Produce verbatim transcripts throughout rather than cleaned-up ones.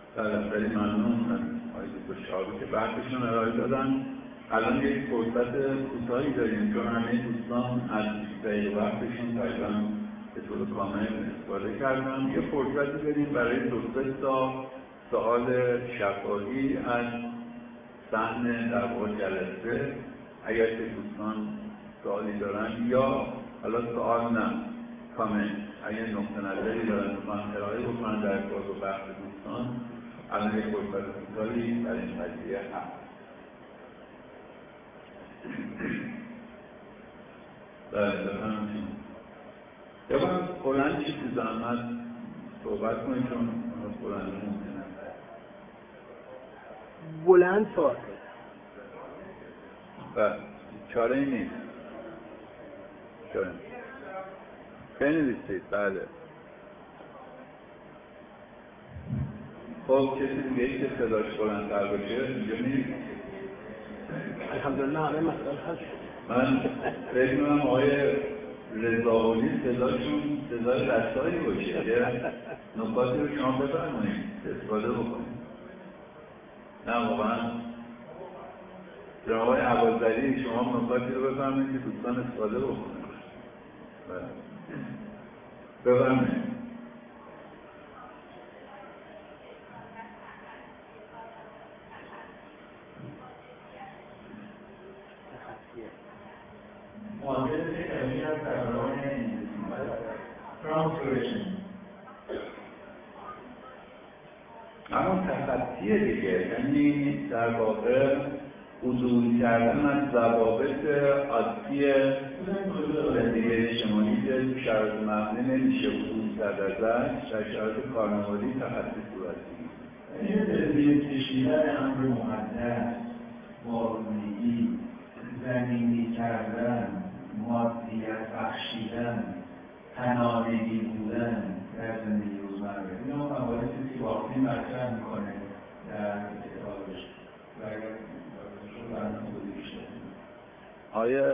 بله خیلی ممنون از آقای دکتر شهابی که بحثشون ارائه دادن. الان یک فرصت کوتاهی داریم چون همه دوستان از دقیق وقتشون تقریبا به طور کامل استفاده کردن. یه فرصتی داریم برای دو سه تا سوال شفاهی از صحن در واقع جلسه. اگر که دوستان سوالی دارن یا حالا سوال نه کامنت، اگر نقطه نظری دارن دوستان ارائه بکنن در ارتباط با بحث دوستان، الان یک فرصت کوتاهی در این قضیه هست. بله بفرمایید. یا باید بلند چی تو زحمت صحبت کنید چون بلند ممکنه. بلند سوال بله چاره ای نیست. چاره بنویسید. بله خب کسی دیگه ای که صداش بلندتر باشه اینجا نیست. الحمدلله همه مسئله هست. من فکر می‌کنم آقای رضاولی صداشون صدای رسایی باشه. یه نکاتی رو شما بفرمایید استفاده بکنید. نه واقعا جناب آقای عبازلی شما نکاتی رو بفرمایید که دوستان استفاده بکنید. بفرمایید. معادل کمی از برنامه ترانسفورمیشن اما تخطیه دیگه، یعنی در واقع عدول کردن از ضوابط عادی زندگی اجتماعی که شرایط مبنی نمیشه عدول کرد ازش، در شرایط کارنامه‌ای تخطی صورت میگیره. یه تدبیر کشیدن امر مقدس، بارونگی، زمینی کردن، مادیت بخشیدن، تنانگی بودن در زندگی روزمره. اینا مواردی که واقعی مطرح میکنه در کتابش و اگر شما برنامه بودی بیشتر. آیا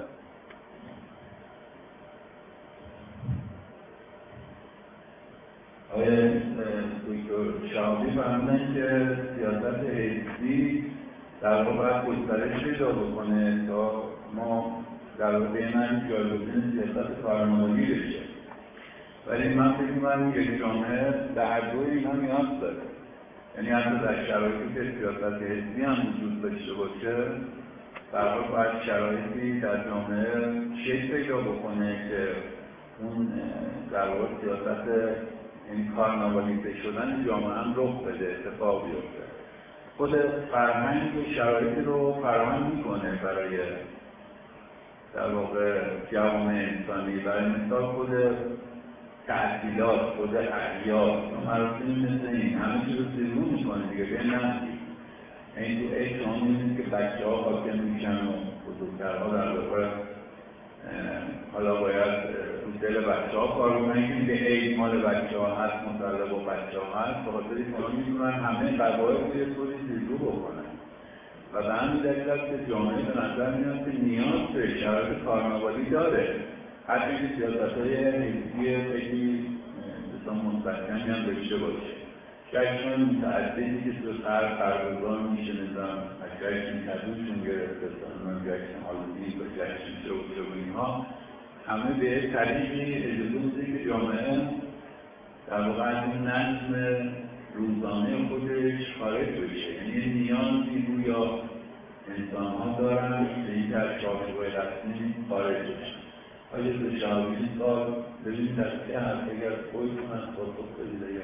آیا دکتر شهابی فرمودن که سیاست حزبی در واقع باید گسترش پیدا بکنه تا ما در واقع این جایگزین سیاست کارنامه‌ای بشه، ولی من فکر می‌کنم یک جامعه در دوی اینا نیاز داره. یعنی حتی در شرایطی که سیاست حزبی هم وجود داشته باشه، در واقع باید شرایطی در جامعه شکل پیدا بکنه که اون در واقع سیاست این کارنامه‌ای شدن جامعه هم رخ بده، اتفاق بیفته. خود فرهنگ شرایطی رو فراهم میکنه برای در واقع جوامع انسانی. برای مثال خود تحصیلات، خود احیات و مراسمی مثل این همه چیز رو زیرو میکنه دیگه. به نفسی این تو عید شما میبینید که بچه ها حاکم میشن و بزرگترها در واقع حالا باید رو دل بچه ها کار بکنن که به عید مال بچه ها هست، متعلق با بچه ها هست، بخاطر اینها میتونن همه قضایه رو یه طوری زیرو بکنن و به همین دلیل است که جامعه به نظر میاد که نیاز به شرایط کارنامه‌ای داره. حتی اینکه سیاست‌های حزبی خیلی بسیار مستحکمی هم داشته باشه. جشن متعددی که تو هر برگزار میشه، نظام از جشن کدوشون گرفته تا جشن آلودی و جشن شروع و اینها همه به طریقی اجازه میده که جامعه در واقع از این نظم روزانه خودش خارج بشه. یعنی نیازی گویا انسان‌ها دارن که این در چارچوب‌های رسمی خارج بشن. آیا به شهابی سال ببینید تصفیه هست اگر خودتون از پاسخ بدید یا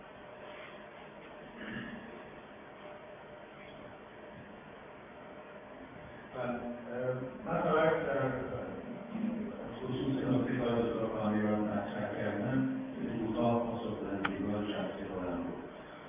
من باید در خصوص نکته کار دکتر کامیران مطرح کردن کوتاه پاسخ بدن دیگر شخصی خودم بود.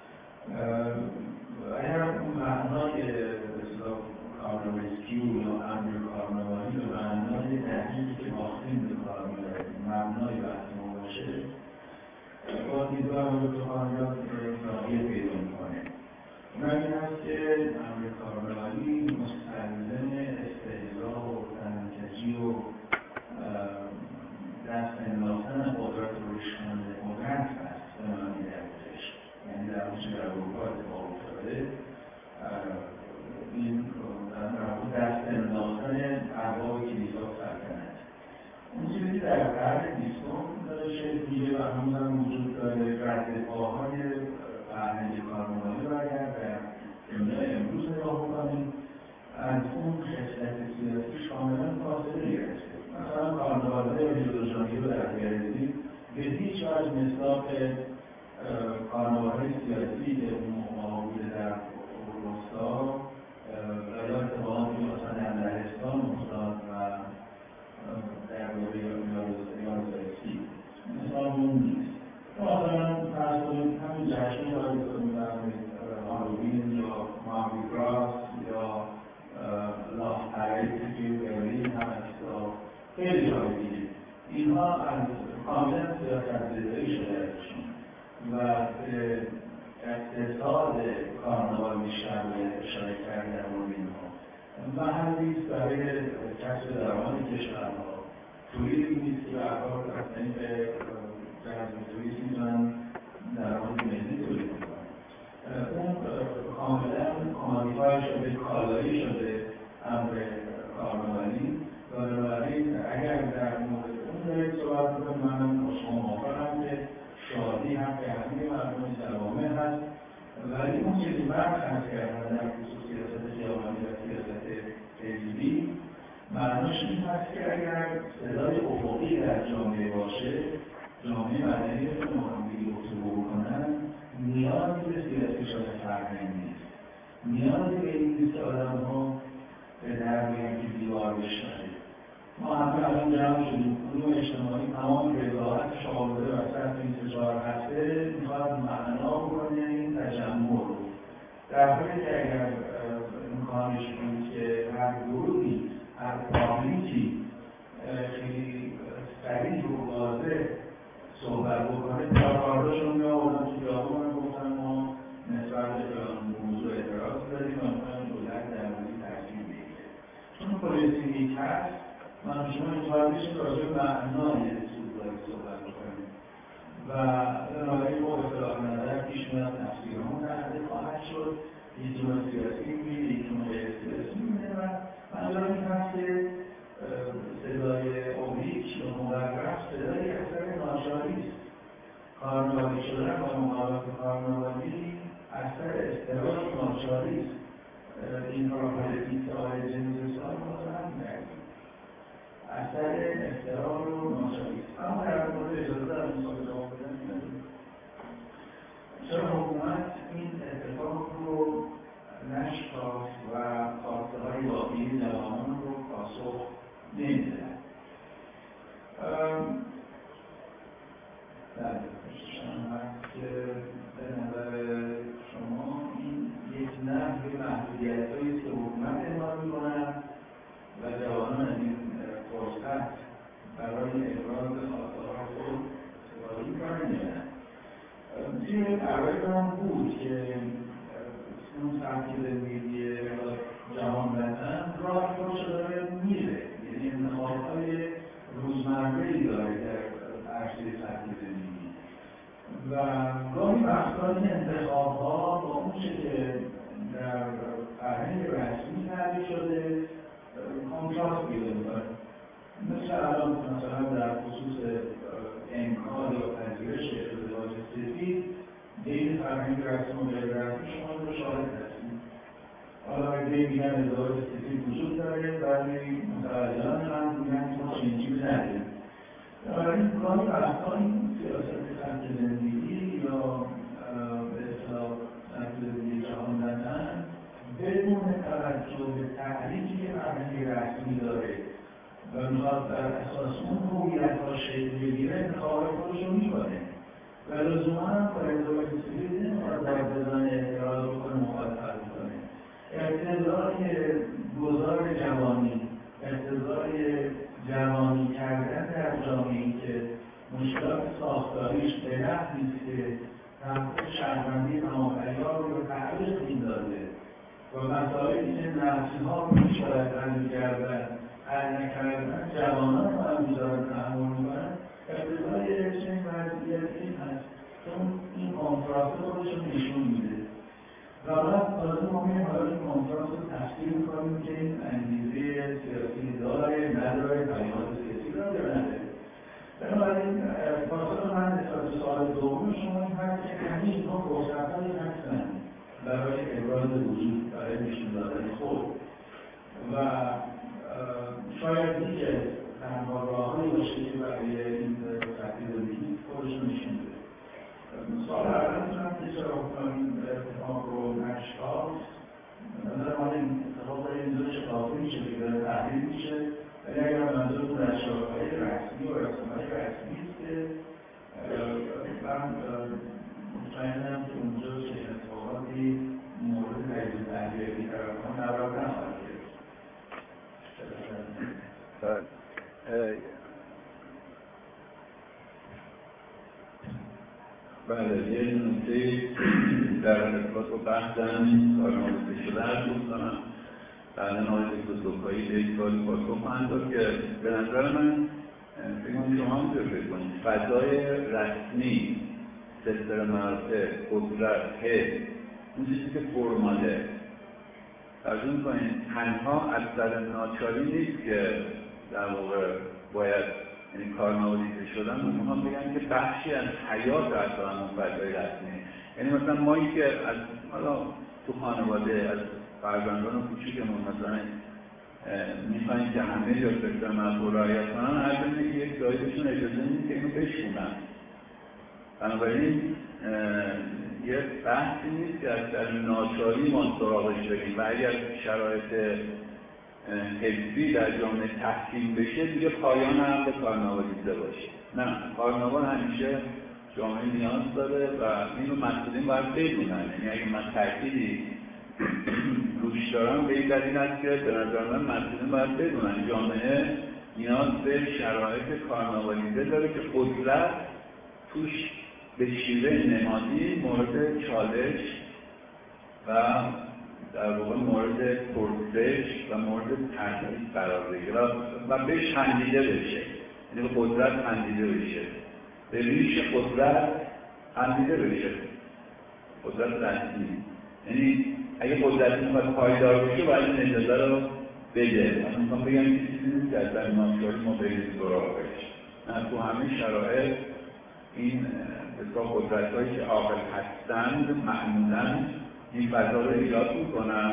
اگر اون معنای بسیار کارنامه‌ای یا امر کارنامه‌ای به معنای دقیقی که باختیم به کار می‌برد مبنای بحث ما باشه، با دیدگاه دکتر کامیران تغییر پیدا می‌کنه. اون این است که امر کارنامه‌ای مستلزم استحضاء و تنکجی و دست انداختن قدرت روش کننده قدرت هست به معنی دقیقش. یعنی در اون چه در اروپا اتفاق قرن بیستم شکل میگه و هنوزم وجود داره. ردپاهای فرهنگ کارنوالی رو اگر در دنیای امروز نگاه بکنیم از اون خصلت سیاسی کاملا فاصله گرفته. مثلا کارنوال‌های ریو دو ژانیرو در برزیل به هیچ وجه مصداق کارنوال‌های سیاسی که اون موقع بوده در روستا و یا اتفاقاتی که مثلا در لهستان افتاد و در دوره یازدهی مثلا اون نیست. مثلا فرض کنید همین جشنی را که هالووین یا مارdi گراس یا لاس پریس که برلین هم هست خیلی جای دیگه اینها از کاملا سیاست‌زدایی شده ازشون و به اقتصاد کارناوال بیشتر باید اشاره کرد در مورد اینها. محلی است برای کسب درآمد کشورها، توریسم نیست که افراد اصلا به جذب توریسم میتونن درآمد ملی تولید کنن. اون کاملا کامادیفای شده، کالایی شده امر کارناوالی و بنابراین اگر در مورد اون دارید صحبت بکنیم من با شما موافقم که شادی هم به همه مردم سلامه هست، ولی اون چیزی من خرد کردن در خصوص سیاست خیابانی و سیاست حزبی معناش این هست که اگر صدای افقی در جامعه باشه، جامعه مدنی رو همدیگه گفتگو بکنن، نیازی به سیاسی شدن فرهنگ نیست. نیازی به این نیست که آدم‌ها به در بیان که دیوار بشنوه. ما همه الان جمع شدیم، علوم اجتماعی تمام رضاحت شامل وسط این سه چهار هفته میخواد معنا بکنه این تجمع رو. در حالی که اگر امکانش بود که هر گروهی، هر پابلیکی خیلی سریع و واضح صحبت بکنه، کارکارداشون میآوردن تو خیابون و گفتن ما نسبت به موضوع اعتراض داریم و میخوایم دولت در موردی تصمیم بگیره. چون پلیسی هست من شما اینطور میشیم راجع به معنای سوزایی صحبت بکنیم و بنابراین با اختلاف نظر پیش میاد تفسیرمون تحت خواهد شد، یک جمعه سیاسی میبینه، یک جمعه سیاسی میبینه و منظور این هست که صدای اولیک یا مبرف صدای اثر ناچاری است. کارنوالی شدن و مقابلت کارنوالی اثر اضطراب ناچاری است. این را به پیتهای جنزستان مطمئن کردیم اثر اضطراب و ناچاری است. اما در مورد اجازه در مصابه جواب بدن نداریم. چرا حکومت این اتفاق رو نشکاست و خواسته های واقعی جوانان رو پاسخ نمیده؟ بله، شما هست که به نظر شما این یک نحو محدودیت‌هایی است که حکومت اعمال می‌کند و جوانان از این فرصت برای ابراز خواسته‌های خود استفاده می‌کنند. توی پرایز هم بود که اون سمتی زندگی جهان وطن راه خودش داره میره، یعنی انتخاب‌های روزمره‌ای داره در عرصه سطحی زندگی و گاهی وقتا این انتخاب‌ها با اون چه که در فرهنگ رسمی تعریف شده کنتراست پیدا می‌کنه. مثل الان مثلا در خصوص انکار یا پذیرش ازدواج سفید بین فرهنگ رسمی و غیر رسمی شما رو شاهد هستید. حالا اگه میگن ازدواج سفید وجود داره ولی متوجهان هم میگن که ما چنین چیزی نداریم. بنابراین گاهی وقتا این سیاست سمت زندگی یا به اصطلاح سمت زندگی جهان وطن بدون توجه به تعریفی که فرهنگ رسمی داره و میخواد بر اساس اون هویت‌ها شکل بگیره انتخاب خودش رو میکنه و لزوما هم با ازدواج سفید نمیخواد باید بزنه اعتراض بکنه مخالفت کنه. اقتضای گذار جوانی، اقتضای جوانی کردن در جامعه‌ای که مشکلات ساختاریش به نحوی است که تحقیق شهروندی تمام‌عیار رو به تعریف میندازه و مسائلی که نسل‌ها رو میشاید حل کردن حل نکردن جوانان رو هم می‌دارن تحمل می‌کنن. اقتضای چنین وضعیتی این هست چون این کنتراست خودش رو نشون میده و بعد تازه ما می‌ریم حالا این کنتراست رو تفسیر می‌کنیم که این انگیزه سیاسی داره نداره، پیامد سیاسی داره یا نداره. به اینها فرصت‌هایی هستن برای ابراز وجود، برای نشون دادن خود و شاید یکی از تنها راه‌هایی باشه که برای این سطحی زندگی خودشون نشون بده. سال اول میتونم که چرا اتفاق رو نشتاست نظر ما این اتفاق داره این دوش اضافه میشه که داره تحلیل میشه، ولی اگر منظورتون در شاهدهای رسمی و رسمهای رسمی است که من مطمئنم که اونجا چه اتفاقاتی مورد تجزیه تحلیلی طرفان قرار نخواهد گرفت. بله، یه نکته در ارتباط با بحث کارآموزی شده هست دوستانم بعدا آقای دکتر زکایی به یک سوالی پاسخ خواهند داد که به نظر من فکر کنم شما هم فکر کنید فضای رسمی سلسله مراتب قدرت حس اون چیزی که فرماله ترجمه می‌کنید تنها از سر ناچاری نیست که در واقع باید یعنی کارنامه‌ریزی شدن من میخوام بگم که بخشی از حیات اصلا اون فضای رسمی یعنی مثلا مایی که از حالا تو خانواده از فرزندان کوچیکمون مثلا میخوایم که همه جا سلسله مراتب رعایت کنن هر اینه که یک جایی بهشون اجازه نیست که اینو بشکنن. بنابراین یه بحثی نیست که از در ناچاری ما سراغش بریم و اگر شرایط حزبی در جامعه تحکیم بشه دیگه پایان هم به کارنامه‌ریزی باشه. نه، کارنامه همیشه جامعه نیاز داره و اینو مسئولین باید بدونن. یعنی اگه من تأکیدی روش دارم به این دلیل است که به نظر من مسئولین باید بدونن جامعه نیاز به شرایط کارنامه‌ریزی داره که قدرت توش به شیوه نمادی مورد چالش و در واقع مورد پرسش و مورد تهدید قرار بگیره و بهش خندیده بشه، یعنی به قدرت خندیده بشه، به ریش قدرت خندیده بشه، قدرت رسمی. یعنی اگه قدرت میخواد پایدار بشه باید این اجازه رو بده. من میخوام بگم این چیزی نیست که از در ناچاری ما بریم سراغش. نه، تو همه شرایط این بسیار قدرت‌هایی که عاقل هستند معمولاً این فضا رو ایجاد میکنن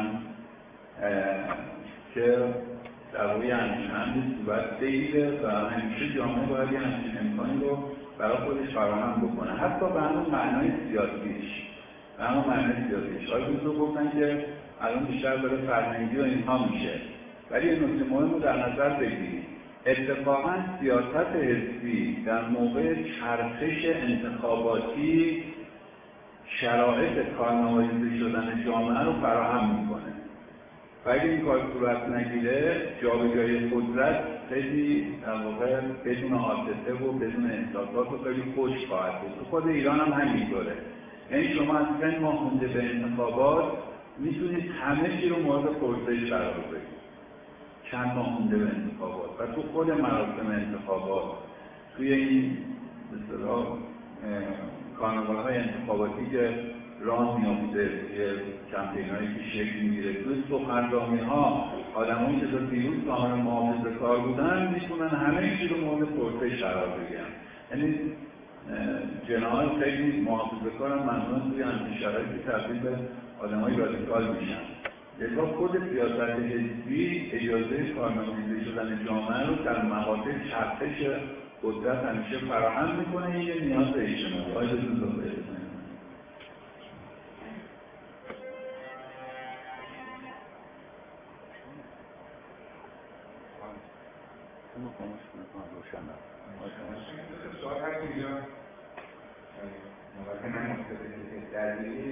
که در واقع همچین همین صورت بگیره و همیشه جامعه باید یه همچین امکانی رو برای خودش فراهم بکنه، حتی به همون معنای سیاسیش به همون معنای سیاسیش. آقای دوستو گفتن که الان بیشتر داره فرهنگی و اینها میشه، ولی این نکته مهم رو در نظر بگیرید. اتفاقاً سیاست حزبی در موقع چرخش انتخاباتی شرایط کارنامه‌ریزی شدن جامعه رو فراهم میکنه و اگه این کار صورت نگیره جابجایی قدرت خیلی در واقع بدون عاطفه و بدون احساسات و خیلی خوش خواهد بود. تو خود ایران هم همینطوره. یعنی شما از سه ماه مونده به انتخابات میتونید همه چی رو مورد پرسش قرار بدید. چند ماه مونده به انتخابات و تو خود مراسم انتخابات توی این به اصطلاح کانون‌های انتخاباتی که راه می‌افته، یه کمپین‌هایی که شکل می‌گیره، توی سخنرانی‌ها آدمایی که تا دیروز کاملا محافظه‌کار بودن میتونن همه چیز رو مورد پرسش قرار بگیرن. یعنی جناح خیلی محافظه‌کار هم معمولاً توی همچین شرایطی تبدیل به آدمای رادیکال میشن. لذا خود سیاست حزبی اجازه کارنامه‌ریزی شدن جامعه رو در مقاطع چرخش قدرت همیشه فراهم میکنه. یه نیاز اجتماعی های بزرگ رو بزنید. سوال هست اینجا نوبت من مستقیل درگیری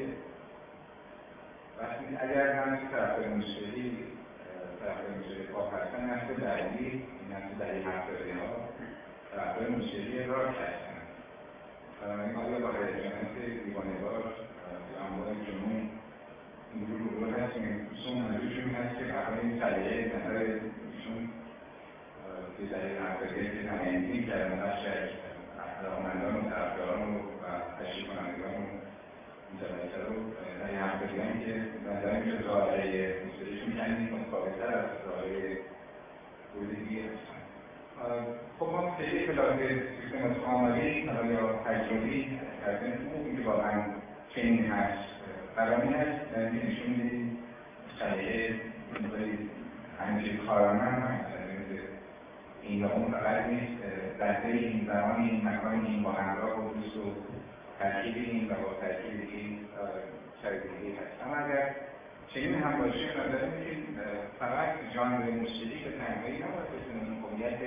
وقتی اگر هم طرف مشکلی طرف مشکلی خواه هستن نفت درگیر این نفت دلیل هفتاری ها طرف مشکلی را هستن این آیا با رجانت دیوانه‌وار اموال جنون اینجور رو هست که ایشون منظورشون هست که قبل این طریقه نظر ایشون که دلیل هفتاری که همینی کردن بخش علاقمندان و طرفداران و تشریف کنندگان این جلسه رو در این هفتاری هم که نظر میشه دارای مستریشون کمی متفاوت‌تر از دارای گروه دیگه هستن. خب ما خیلی خلاف سیستم آماری یا تجربی کردن خوب که واقعا چنین هست برای هست نشون میدید سلیقه همینجوری کارانه هم هست این یا اون فقط نیست لحظه این زمان این مکان این با همراه و دوست و ترکیب این و با ترکیب این شرکتی هست. اما اگر چنین هم باشه نظر میدیم فقط ژانر موسیقی به تنهایی نباید بتونیم هویت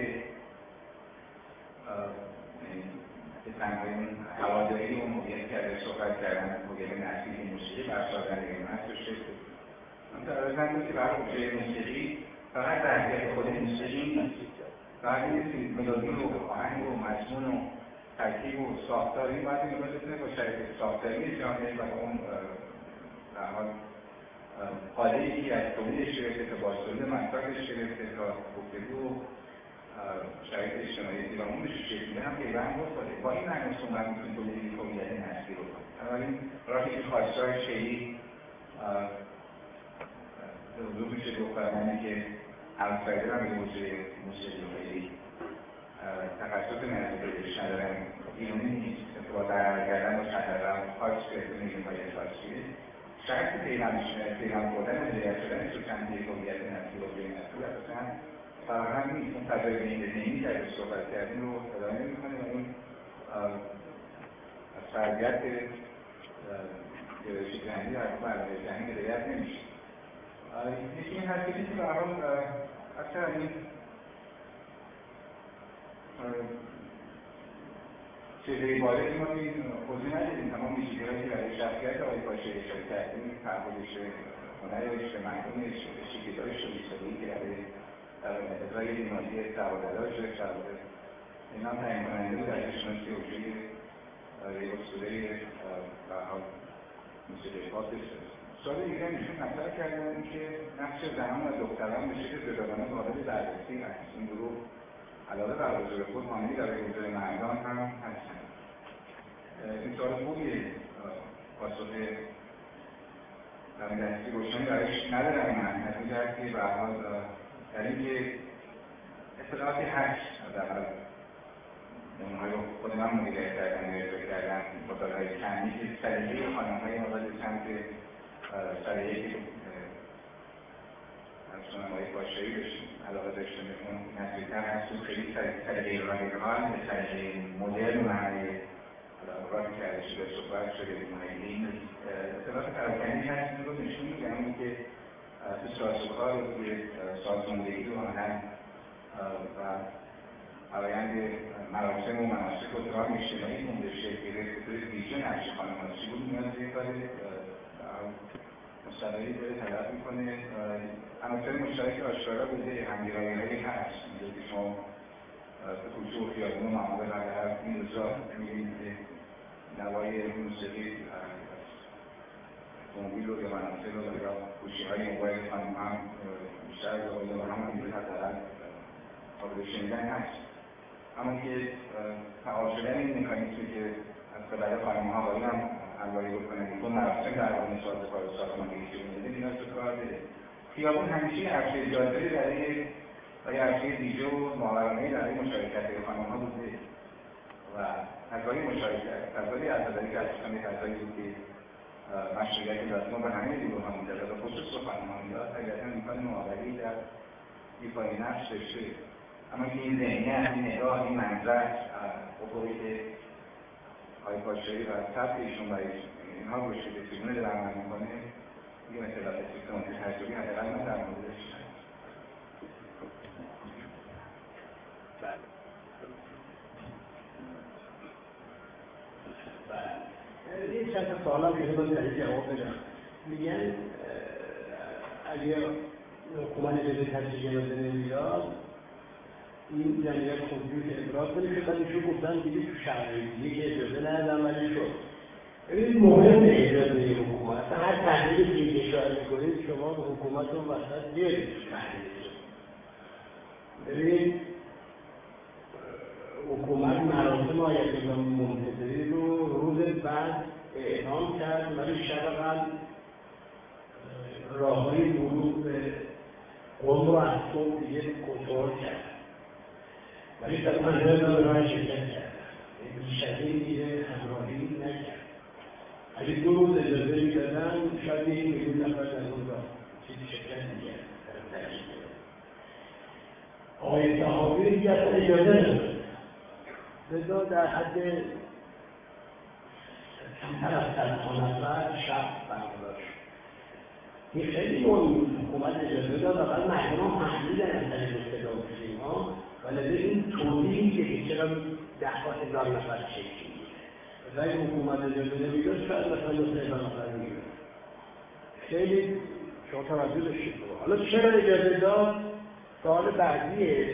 به تنهایی اون هواداری اون هویت که ازش صحبت کردن هویت نسلی موسیقی برسازنده این هست رو شکل بود. من در ازن که برای حوزه موسیقی فقط تحقیق خود موسیقی نیست. فقط نیست ملودی و آهنگ و مضمون و ترکیب و ساختاری باید این رو بتونه با شرکت ساختاری جامعه و اون در حال قاله‌ای که از تولیدش گرفته تا بازتولید مسائلش گرفته تا گفتگو و شرایط اجتماعی دیوانمونش شکل میده هم پیوند بخوره. با این معنی صحبت می‌کنیم تولید هویت نسلی رو کنیم. بنابراین راهی که خواستار شیعی به حضور میشه گفت برای منی که اوتسایدر هم به حوزه موسیقی خیلی تخصص نزدیک بهش ندارم ایرانی نیست با در کردن و خطرم خاص گرفته میگیم باید خاصیه شرط پیغام بودن و هدایت شدن تو چند یک هویت نسلی و بین نسلی اصلا فراهم نیست. اون فضای بین ذهنی که ازش صحبت کردیم رو ادامه میکنه و این از فردیت گرایش جهانی و از برنامه جهانی هدایت نمیشه. یکی این هست که کسی به هر حال اکثر این چیزهای بارد ما این خوضی ندیدیم تمام ویژگی‌هایی که برای شخصیت آقای پاشایی اشاره کردیم تعهدش هنرش مردمش شکل‌هاش و ویژگی‌هایی که برای ازای بیماری سواده‌دارش سواد اینا هم تعیین کننده بود در شناسی وجود یک اسطوره به هر حال موسیقی پاپ سوال دیگه نشون مطرح کردن که نقش زنان و دختران به شکل جداگانه قابل بررسی هست. این گروه علاوه بر حضور خود حاملی در حضور مردان هم هستند. این سوال خوبیه پاسخ دستی روشنی برایش ندارم من از این جهت که به هر حال در اینکه اطلاعاتی هست در نمونه‌های رو خود من مدیریت کردن و اجرا کردن مطالعه‌های کمی که سلیقه خانم‌های مقابل سمت سلیقه‌ای که همچنان‌های پاشایی بشیم علاقه داشته می‌کنم نزدیک‌تر هست و خیلی سلیقه رادیکال به سلیقه مدرن و راهی که ازش به صحبت شده این اطلاعات پراکنی هست این رو نشون می‌دهند که تو سازوکار و توی سازماندهی و آهنگ و فرآیند مراسم و مناسک و درام اجتماعی مونده شکل گرفت که توی ویژن نقش خانواده بود نیاز به کار مستقلی داره طلب میکنه عناصر مشترک آشکارا بوده همگرایی‌هایی هست اینجا که شما به کوچه و خیابون و معامله قبل هر این روزا می‌بینید که نوای موسیقی اتومبیل و یا مناسک و یا گوشی‌های موبایل خانم هم بیشتر از آقایون هم می‌بینید حداقل قابل شنیدن هست. اما که فعال شدن این مکانیزمی که از قبل خانم‌ها آقایون هم همراهی بکنن که مراسم در حال سازوکار و ساختماندهی که می‌بینید نیاز به کار داره. خیابون همیشه عرصه جالبی برای برای عرصه دیجه و ماورانه‌ای برای مشارکت خانم‌ها بوده و فضای مشارکت فضای عزاداری که اصلا یک فضایی بود که مشروعیت لازم به همه گروه‌ها می‌داد و خصوص به خانم‌ها می‌داد اگر امکان معاوری در ایفای نقش داشته. اما که این ذهنیت، این نگاه، این منظر افقی که آقای پاشایی و سبک ایشون برای اینها روش به چگونه درآمد می‌کنه یه مثلا سیستماتیک تجربی حداقل من در موردش بله. یه چند تا سوال هم که باید در جواب بدم. میگن اگر حکومت جزای تشریح اجازه نمیداد این جمعیت خودجوش ابراز کنه که بعدشون گفتن دیگه تو شهرهای دیگه که اجازه ندادن ولی شد. ببینید مهم اجازه حکومت هر تحلیلی که اشاره میکنید شما به حکومت رو وسط بیارید تحلیلتون. ببینید حکومت مراسم آیت الله منتظری رو روز بعد اعلام کرد ولی شب قبل راههای ورود به قم رو از صبح دیگه کنترل کرد ولی در منظر راه شرکت کرد شدید دیگه همراهی نکرد اگه دو موسیقی دیگه اصلا اجازه نداره. لذا در حد کمتر از صد نفر شب برگزار شد. این خیلی مهم حکومت اجازه داد و بعد مردم هم فهمیدن از طریق صدا و سیما و لذا این توضیحی که چرا ده‌ها هزار نفر شکل و این حکومت اجازه نمیداد شاید مثلا دو هزار نفر میگیره. خیلی شما توجه داشتید. حالا چرا اجازه داد؟ سوال بعدیه.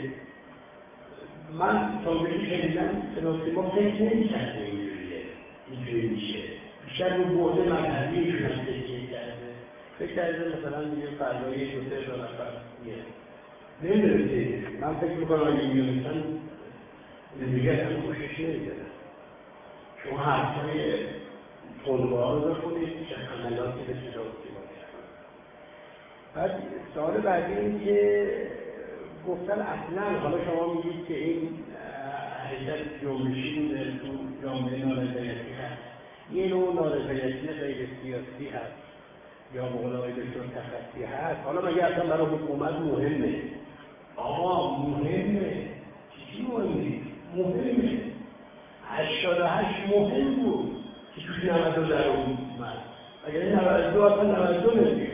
من تا بهش شنیدم سناسیما فکر نمی‌کرده اینجوریه، اینجوری میشه. بیشتر رو بعد مذهبیشون هم فکر کرده. فکر کرده مثلا میگه فردایی دو سه هزار نفر میه. نمیدونید من فکر میکنم اگه میونستن دیگه اصلا خوشش نمیدونم. شما حرفای طلبه ها رو بخونید که حملاتی به سناسیما کردن. بعد سوال بعدی این که گفتن اصلا حالا شما میگید که این حرکت جنبشی بوده تو جامعه نارضایتی هست، یه نوع نارضایتی غیر سیاسی هست یا به قول آقای دکتر تخصصی هست. حالا مگه اصلا برای حکومت مهمه؟ آقا مهمه. چی مهمه؟ مهمه. هشتاد و هشت مهم بود که توش نود و دو در اومد. اگر این نود و دو اصلا نود و دو نمیشه.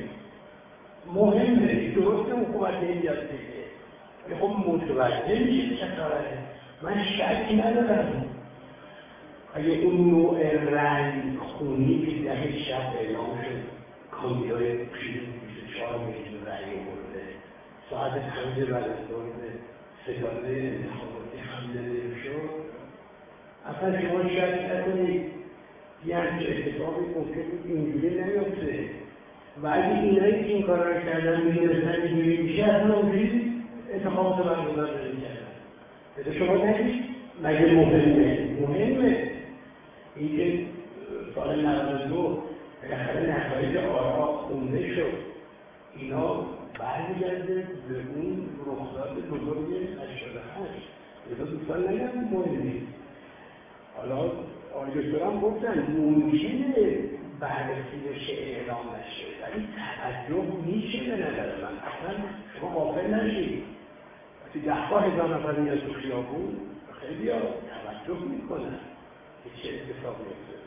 مهمه. درسته حکومت نمیاد دیگه. خب متوجه میشه چه کاره. من شکی ندارم اگه اون نوع رنگ خونی که ده شب اعلام شد کامیای پیش بیست و چهار میلیون رنگ برده ساعت پنج بعد از ظهر ستاره انتخاباتی حمله شد، اصلا شما شک نکنید یه همچه اتفاقی ممکن بود اینجوری نیفته و اگه اینایی که این کار را کردن میدونستن اینجوری میشه اصلا اونجوری انتخابات رو برگزار نمی‌کردن. بده شما نگید مگه مهمه؟ مهمه. این که سال نود و دو بالاخره نتایج آرا خونده شد، اینا برمیگرده به اون رخداد بزرگ هشتاد و هشت. اینا دوستان نگم مهم نیست. حالا آقای دکتر هم گفتن ممکنه بررسی بشه اعلام نشه ولی توجه میشه به نظر من. اصلا شما غافل نشید وقتی ده‌ها هزار نفر میاد تو خیابون خیلی ها توجه میکنن که چه اتفاق میفته.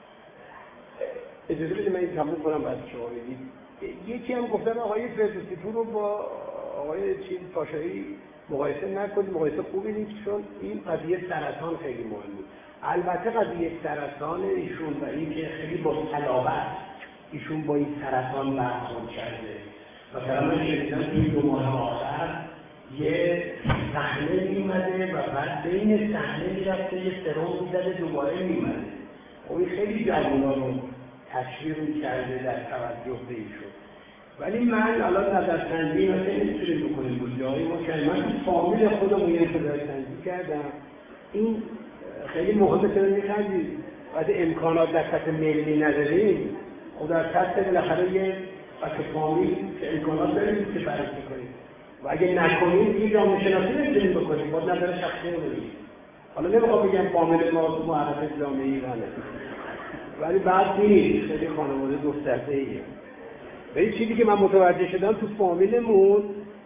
اجازه بدید من این تموم کنم بعد شما بگید. یکی هم گفتن آقای فردوسی پور رو با آقای چیز پاشایی مقایسه نکنید، مقایسه خوبی نیست چون این قضیه سرطان خیلی مهم بود. البته قضیه سرطان ایشون و این که خیلی با صلابت ایشون با این سرطان برخورد کرده. مثلا من شنیدم توی دو ماه آخر یه صحنه میمده و بعد بین صحنه میرفته یه سرم میزده دوباره میمده. خب خیلی جوونا رو تشویق میکرده در توجه به ایشون. ولی من الان نظرسنجی مثلا نمیتونیم بکنیم بود جایی ما که من تو فامیل خودمون یه نظرسنجی کردم. این خیلی مهمه که میخندید وقتی امکانات در سطح ملی نداریم خب در سطح بالاخره یه بچه فامیل که امکانات داریم که بررسی کنیم و اگه نکنیم دیگه جامعه شناسی نمیتونیم بکنیم باید نظر شخصی رو بگیم. حالا نمیخوام بگم فامیل ما معرف جامعه ایرانه ولی بعد نیست خیلی خانواده گسترده‌ایه. ولی چیزی که من متوجه شدم تو فامیلمون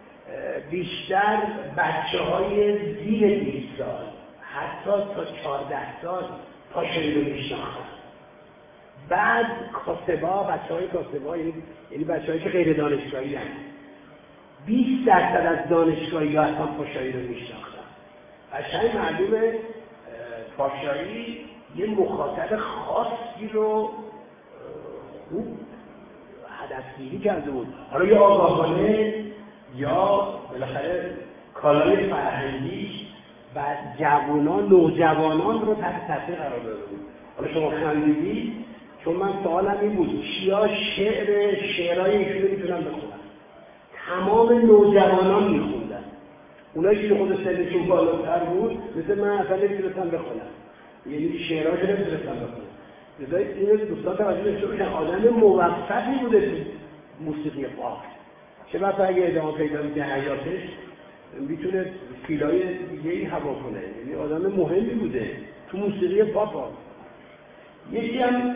بیشتر بچه‌های زیر بیست سال حتی تا چهارده سال پاشایی رو میشناختن. بعد کاسبا بچه‌های کاسبا یعنی بچه‌هایی که غیر دانشگاهی هستن بیست درصد از دانشگاهی ها اصلا پاشایی رو میشناختن. قشنگ معلومه پاشایی یه مخاطب خاصی رو خوب هدفگیری کرده بود. حالا یا آگاهانه یا بالاخره کالای فرهنگی و جوانان نوجوانان رو تحت تاثیر قرار داده بود. حالا شما خندیدی چون من سوالم این بود کیا شعر شعرهای ایشون رو میتونن بخونن؟ تمام نوجوانان میخوندن. اونایی که خود سنشون بالاتر بود مثل من اصلا نمیتونستم بخونم، یعنی شعرهاشو نمیتونستم بخونم. لذا اینو دوستان توجه داشته باشن آدم موفقی بوده تو موسیقی پاپ. چه بسا اگه ادامه پیدا میکنه حیاتش میتونه فیلای دیگه‌ای هوا کنه، یعنی آدم مهمی بوده تو موسیقی پاپ ها. یکی هم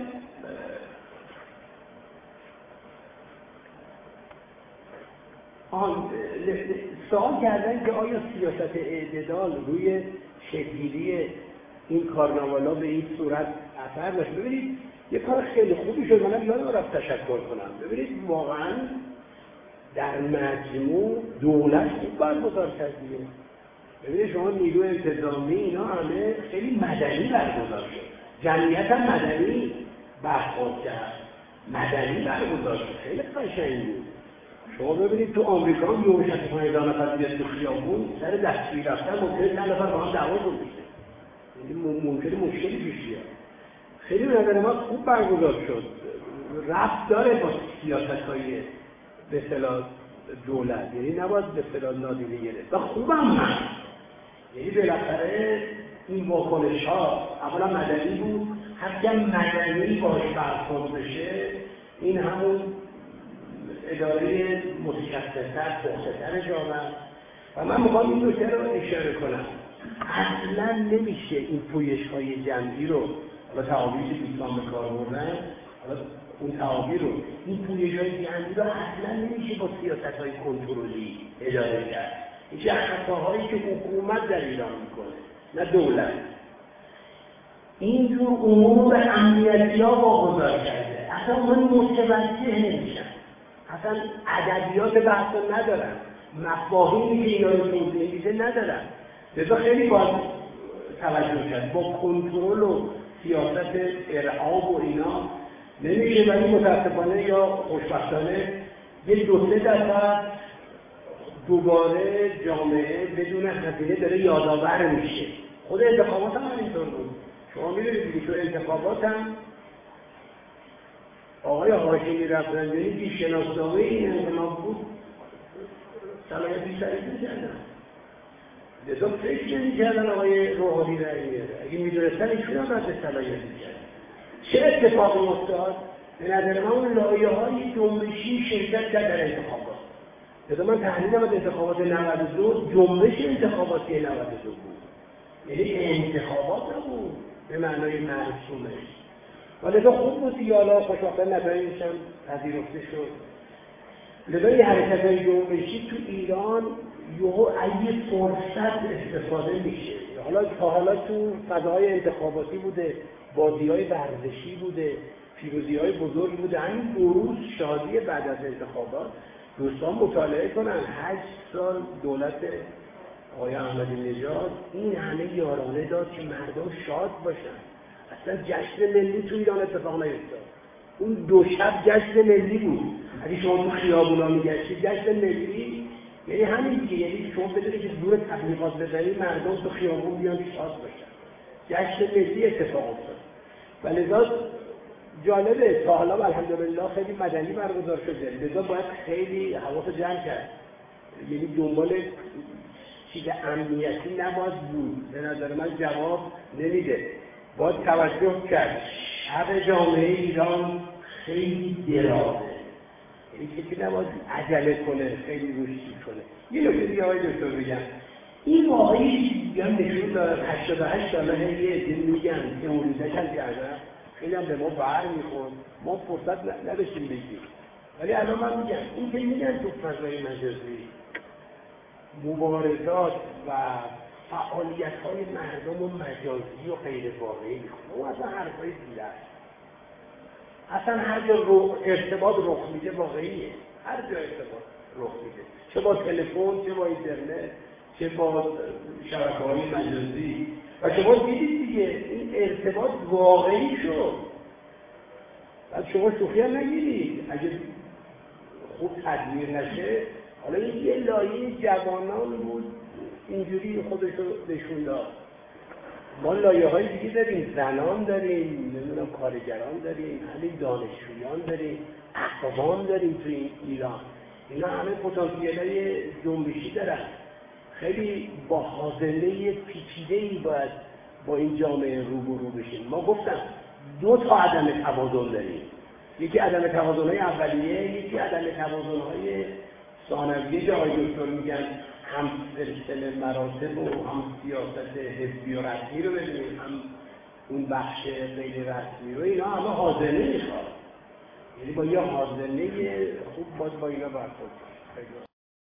آن سوال کردن که آیا سیاست اعتدال روی شکل‌گیری این کارناوالا به این صورت اثر داشت؟ ببینید یه کار خیلی خوبی شد، منم یادم رفت تشکر کنم. ببینید واقعا در مجموع دولت خوب برگزار کردیه. ببینید شما نیرو انتظامی اینا همه خیلی مدنی برگزار شد، جمعیت هم مدنی برخورد کرد، مدنی برگزار شد، خیلی قشنگ بود. شما ببینید تو آمریکا هم یه شصت و پنج هزار نفر بیاد تو خیابون سر دستگیری رفتن ممکنه چند نفر با هم دعوا کنن، یعنی ممکنه مشکلی پیش بیاد. خیلی به نظر ما خوب برگزار شد، ربط داره با سیاست‌های به اصطلاح دولت، یعنی نباید به اصطلاح نادیده گرفت و خوبم هست. یعنی بالاخره این واکنش‌ها اولا مدنی بود، هرچند مدنی باش برخورد بشه این همون اداره متشخص‌تر، پخته‌تر جامعه. و من میخوام این نکته رو اشاره کنم، اصلا نمیشه این پویش‌های جمعی رو حالا تعابیری که دوستان به کار بردن، حالا اون تعابیر رو این پویش‌های جمعی رو اصلا نمیشه با سیاست‌های کنترلی اداره کرد. این چه خطاهایی که حکومت در ایران میکنه نه دولت. اینجور امور امنیتی‌ها واگذار کرده، اصلا من متوجه نمیشن، اصلا ادبیات بحث ندارن، مفاهیمی که اینا رو توضیح میده ندارن. لذا خیلی باید توجه کرد. با کنترل و سیاست ارعاب و اینا نمیشه، ولی متاسفانه یا خوشبختانه یه دو سه درصد دوباره جامعه بدون هزینه داره یادآور میشه. خود انتخابات هم همینطور بود. شما میدونید دیگه تو انتخابات هم آقای هاشمی رفسنجانی بی شناسنامه این انقلاب بود، صلاحیتی تعریف می‌کردن. لذا فکر نمی‌کردن آقای روحانی رأی میاره. اگه می‌دونستن ایشون هم باید صلاحیتی می‌کردن. چه اتفاقی افتاد؟ به نظر من اون لایه‌های جنبشی شرکت کرد در انتخابات. لذا من تحلیلم از انتخابات نود و دو جنبش انتخاباتی نود و دو بود. یعنی انتخابات نبود به معنای مرسومش. ولی لذا خوب بود دیگه، حالا خوشبختانه نتایجش هم پذیرفته شد. لذا این حرکت‌های جنبشی تو ایران یهو از یه فرصت استفاده میشه. حالا تا حالا تو فضاهای انتخاباتی بوده، بازی‌های ورزشی بوده، پیروزی‌های بزرگ بوده. همین دو روز شادی بعد از انتخابات دوستان مطالعه کنن، هشت سال دولت آقای احمدی نژاد این همه یارانه داد که مردم شاد باشن. اصلا جشن ملی تو ایران اتفاق نیفتاد. اون دو شب جشن ملی بود. اگه شما تو خیابونا میگشتید جشن ملی یعنی همین دیگه، یعنی شما بدونید که دور تبلیغات بزنید مردم تو خیابون بیان شاد باشن. جشن ملی اتفاق افتاد. ولذا جالبه تا حالا الحمدلله خیلی مدنی برگزار شده. لذا باید خیلی حواس جمع کرد. یعنی دنبال چیز امنیتی نباید بود. به نظر من جواب نمیده. باید توجه کرد. شب جامعه ایران خیلی درازه. یعنی کسی نباید عجله کنه، خیلی روشی کنه. یه نکته دیگه آقای دکتر بگم. این واقعی هم نشون داره هشتاد و هشت ساله یه عده میگن تئوریزش هم کردن. خیلی هم به ما بر میخورد، ما فرصت نداشتیم بگیم. ولی الان من میگم این که میگن تو فضای مجازی مبارزات و فعالیت‌های مردم و مجازی و غیر واقعی میخونه، اون اصلا حرفای دیده است. اصلا هر جا ارتباط رخ میده واقعیه، هر جا ارتباط رخ میده، چه با تلفن، چه با اینترنت، چه با شبکه‌های مجازی. و شما دیدید دیگه این ارتباط واقعی شد. بعد شما شوخی هم نگیرید، اگه خوب تدبیر نشه، حالا این یه لایه جوانان بود اینجوری خودشو نشون داد. ما لایه های دیگه داریم، زنان داریم، نمیدونم کارگران داریم، همین دانشجویان داریم، اقوام داریم تو این ایران. اینا همه پتانسیل های جنبشی دارن. خیلی با حاضنه پیچیده‌ای باید با این جامعه روبرو بشیم. ما گفتم دو تا عدم توازن داریم. یکی عدم توازن‌های اولیه، یکی عدم توازن‌های ثانویه که آقای دکتر میگن هم سلسله مراتب و هم سیاست حزبی و رسمی رو ببینیم، هم اون بخش غیر رسمی رو. اینا همه حاضنه میخواد. یعنی با یه حاضنه خوب باید با اینا برخورد کنیم.